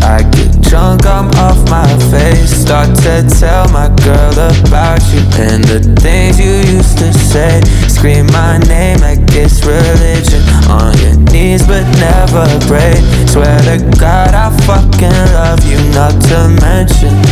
I get drunk, I'm off my face. Start to tell my girl about you and the things you used to say. Scream my name like it's religion. On your knees but never break. Swear to God I fucking love you, not to mention